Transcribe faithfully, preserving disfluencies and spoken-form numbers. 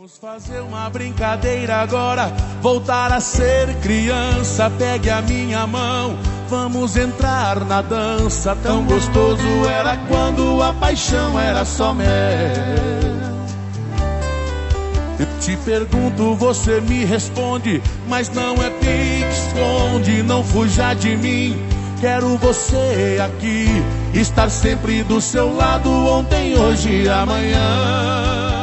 Vamos fazer uma brincadeira agora, voltar a ser criança. Pegue a minha mão, vamos entrar na dança. Tão gostoso era quando a paixão era só mel. Eu te pergunto, você me responde, mas não é pique-esconde, não fuja de mim. Quero você aqui, estar sempre do seu lado, ontem, hoje e amanhã.